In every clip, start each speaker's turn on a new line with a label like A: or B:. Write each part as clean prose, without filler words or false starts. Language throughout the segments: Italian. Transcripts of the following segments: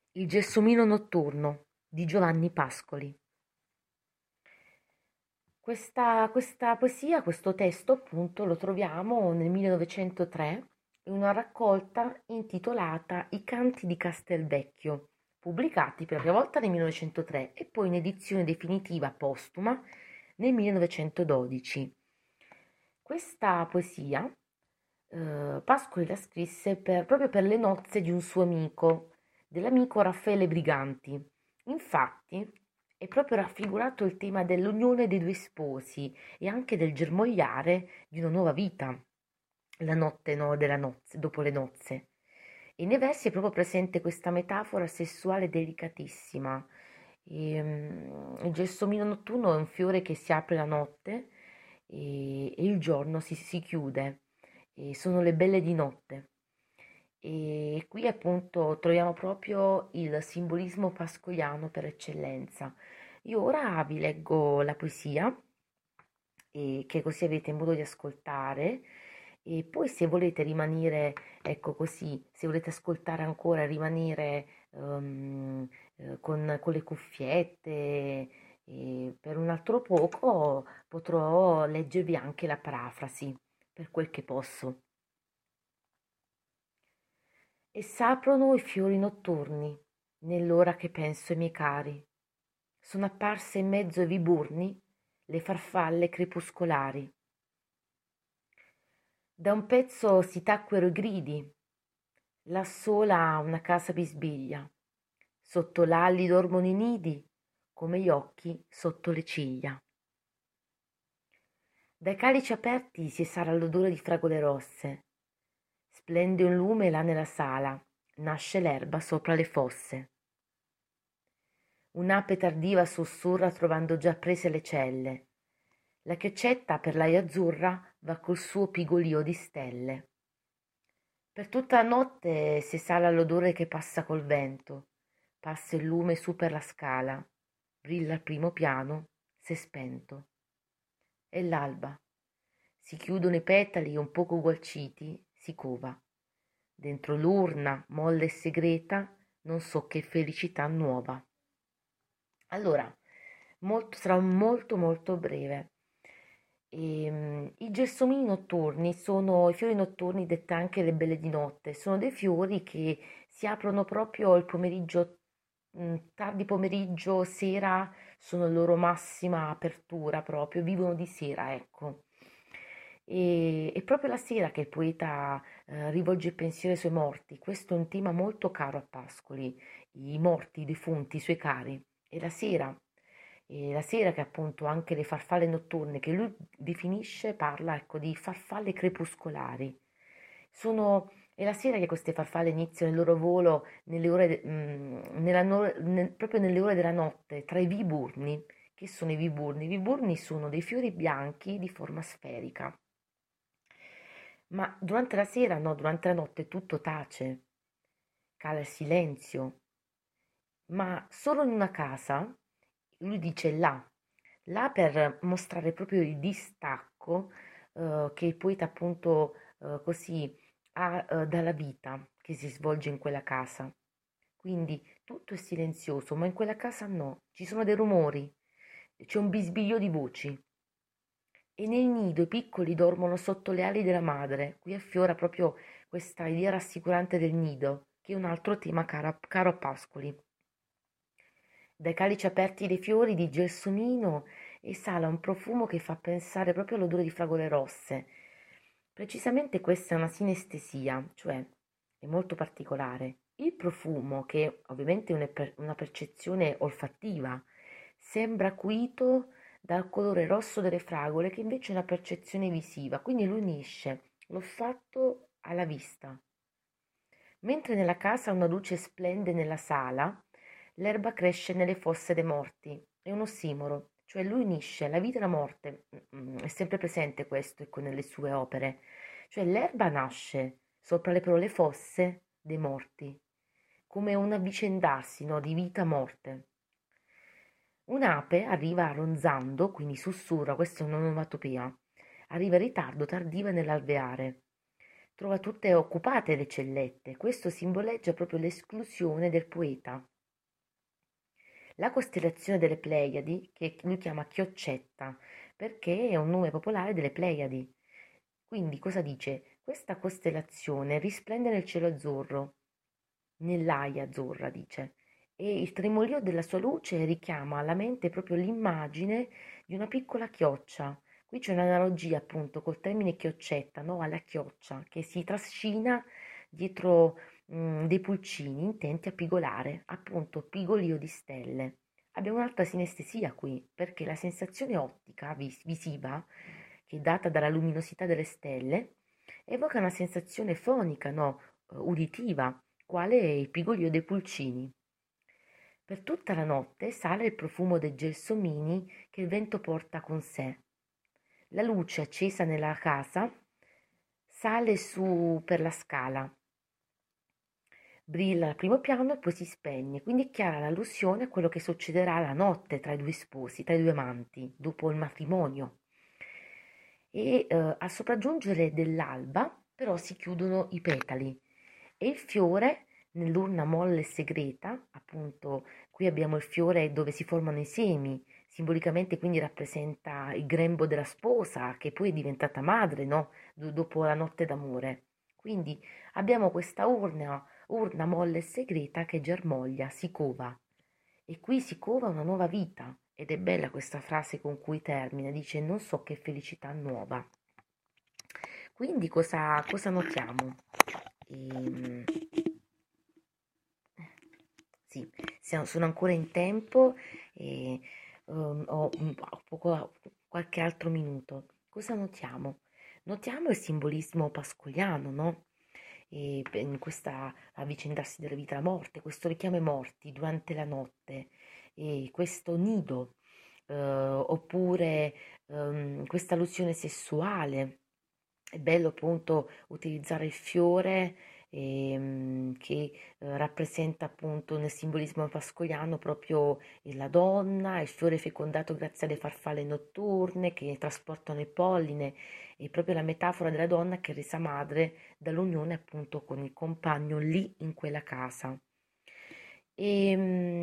A: Il gelsomino notturno di Giovanni Pascoli. Questa poesia, questo testo appunto lo troviamo nel 1903 in una raccolta intitolata I canti di Castelvecchio, pubblicati per la prima volta nel 1903 e poi in edizione definitiva postuma nel 1912. Questa poesia Pascoli la scrisse proprio per le nozze di un suo amico, dell'amico Raffaele Briganti. Infatti è proprio raffigurato il tema dell'unione dei due sposi e anche del germogliare di una nuova vita, la notte, no, della nozze, dopo le nozze. E nei versi è proprio presente questa metafora sessuale delicatissima. Il gelsomino notturno è un fiore che si apre la notte e il giorno si chiude, e sono le belle di notte. E qui appunto troviamo proprio il simbolismo pascoliano per eccellenza. Io ora vi leggo la poesia, che così avete modo di ascoltare, e poi se volete rimanere, ecco così, se volete ascoltare ancora, rimanere con le cuffiette, per un altro poco potrò leggervi anche la parafrasi, per quel che posso. E s'aprono i fiori notturni, nell'ora che penso ai miei cari. Sono apparse in mezzo ai viburni le farfalle crepuscolari. Da un pezzo si tacquero i gridi, là sola una casa bisbiglia. Sotto l'ali dormono i nidi, come gli occhi sotto le ciglia. Dai calici aperti si esala l'odore di fragole rosse. Splende un lume là nella sala, nasce l'erba sopra le fosse. Un'ape tardiva sussurra trovando già prese le celle. La chiocetta per l'aia azzurra va col suo pigolio di stelle. Per tutta la notte si esala l'odore che passa col vento. Passa il lume su per la scala. Brilla il primo piano, s'è spento. È l'alba. Si chiudono i petali un poco gualciti, si cova. Dentro l'urna, molle e segreta, non so che felicità nuova. Allora, sarà molto molto breve. I gelsomini notturni sono i fiori notturni, dette anche le belle di notte, sono dei fiori che si aprono proprio il pomeriggio, tardi pomeriggio, sera, sono la loro massima apertura proprio, vivono di sera, ecco. E è proprio la sera che il poeta rivolge il pensiero ai suoi morti. Questo è un tema molto caro a Pascoli, i morti, i defunti, i suoi cari. E la sera che appunto anche le farfalle notturne, che lui definisce, parla ecco di farfalle crepuscolari. È la sera che queste farfalle iniziano il loro volo nelle ore, proprio nelle ore della notte, tra i viburni. Che sono i viburni? I viburni sono dei fiori bianchi di forma sferica. Ma durante la sera, no, durante la notte tutto tace, cala il silenzio, ma solo in una casa, lui dice là per mostrare proprio il distacco che il poeta appunto così ha dalla vita che si svolge in quella casa. Quindi tutto è silenzioso, ma in quella casa no, ci sono dei rumori, c'è un bisbiglio di voci. E nel nido i piccoli dormono sotto le ali della madre. Qui affiora proprio questa idea rassicurante del nido, che è un altro tema caro a Pascoli. Dai calici aperti dei fiori di gelsomino esala un profumo che fa pensare proprio all'odore di fragole rosse. Precisamente questa è una sinestesia, cioè è molto particolare. Il profumo, che ovviamente è una percezione olfattiva, sembra acuito dal colore rosso delle fragole, che invece è una percezione visiva, quindi lui unisce l'olfatto alla vista. Mentre nella casa una luce splende nella sala, l'erba cresce nelle fosse dei morti. È un ossimoro, cioè lui unisce la vita e la morte. È sempre presente questo, ecco, nelle sue opere. Cioè l'erba nasce sopra le fosse dei morti, come un avvicendarsi, no, di vita-morte. Un'ape arriva ronzando, quindi sussurra, questa è un'onomatopea, arriva in ritardo, tardiva nell'alveare. trova tutte occupate le cellette. Questo simboleggia proprio l'esclusione del poeta. La costellazione delle Pleiadi, che lui chiama Chioccetta, perché è un nome popolare delle Pleiadi. Quindi cosa dice? Questa costellazione risplende nel cielo azzurro, nell'aia azzurra, dice, e il tremolio della sua luce richiama alla mente proprio l'immagine di una piccola chioccia. Qui c'è un'analogia appunto col termine chioccetta, no? Alla chioccia che si trascina dietro dei pulcini intenti a pigolare, appunto pigolio di stelle. Abbiamo un'altra sinestesia qui, perché la sensazione ottica visiva, che è data dalla luminosità delle stelle, evoca una sensazione fonica, no? Uditiva, quale il pigolio dei pulcini. Per tutta la notte sale il profumo dei gelsomini che il vento porta con sé. La luce accesa nella casa sale su per la scala, brilla al primo piano e poi si spegne, quindi è chiara l'allusione a quello che succederà la notte tra i due sposi, tra i due amanti, dopo il matrimonio. E al sopraggiungere dell'alba però si chiudono i petali e il fiore nell'urna molle e segreta, appunto qui abbiamo il fiore dove si formano i semi, simbolicamente quindi rappresenta il grembo della sposa che poi è diventata madre, no? Dopo la notte d'amore. Quindi abbiamo questa urna molle e segreta che germoglia, si cova. E qui si cova una nuova vita. Ed è bella questa frase con cui termina, dice non so che felicità nuova. Quindi cosa notiamo? Ehm, sì, sono ancora in tempo e qualche altro minuto. Cosa notiamo? Notiamo il simbolismo pascoliano, no? In questa avvicendarsi della vita e la morte, questo richiamo ai morti durante la notte, e questo nido, oppure questa allusione sessuale. È bello appunto utilizzare il fiore che rappresenta appunto nel simbolismo pascoliano proprio la donna, il fiore fecondato grazie alle farfalle notturne che trasportano il polline, è proprio la metafora della donna che è resa madre dall'unione appunto con il compagno lì in quella casa. E,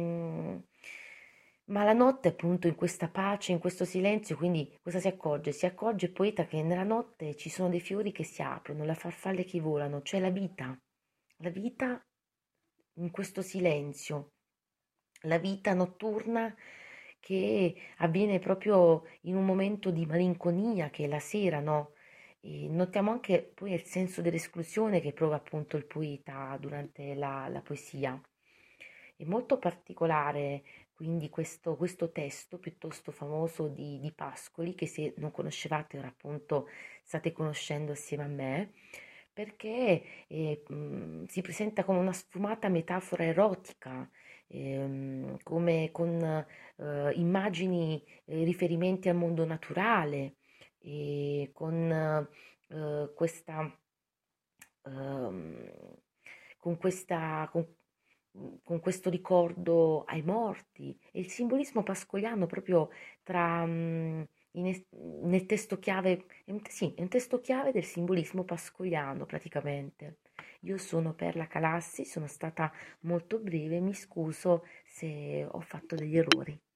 A: ma la notte, appunto, in questa pace, in questo silenzio, quindi cosa si accorge? Si accorge il poeta che nella notte ci sono dei fiori che si aprono, le farfalle che volano, cioè la vita in questo silenzio, la vita notturna che avviene proprio in un momento di malinconia che è la sera, no? E notiamo anche poi il senso dell'esclusione che prova appunto il poeta durante la poesia. È molto particolare quindi questo testo piuttosto famoso di Pascoli, che se non conoscevate ora appunto state conoscendo assieme a me, perché si presenta come una sfumata metafora erotica, come con immagini, riferimenti al mondo naturale, e con questa ehm, con questo ricordo ai morti e il simbolismo pascoliano proprio tra, nel testo chiave, sì, è un testo chiave del simbolismo pascoliano praticamente. Io sono Perla Calassi, sono stata molto breve, mi scuso se ho fatto degli errori.